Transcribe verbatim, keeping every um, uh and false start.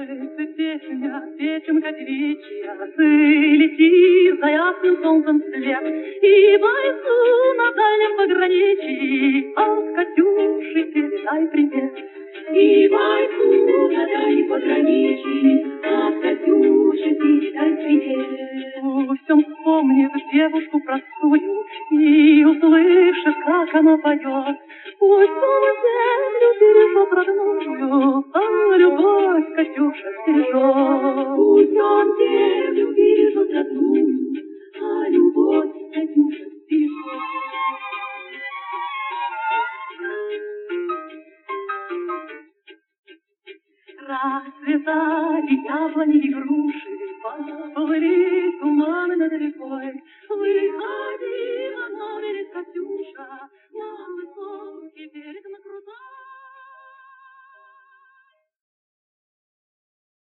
Раскрывается песня, песенка девичья, ты летишь за ясным солнцем вслед, и бойцу на дальнем пограничье от Катюши передай привет. И бойцу на дальнем пограничье от Катюши передай привет. Пусть он вспомнит девушку простую и услышит, как она поет. Пусть он землю бережет родную, а любовь Катюша стережет. Пусть он землю бережет родную, а любовь Катюша стережет. Расцветали яблони и груши, поплыли туманы над рекой. Выходила на берег Катюша, на высокий берег, на крутой.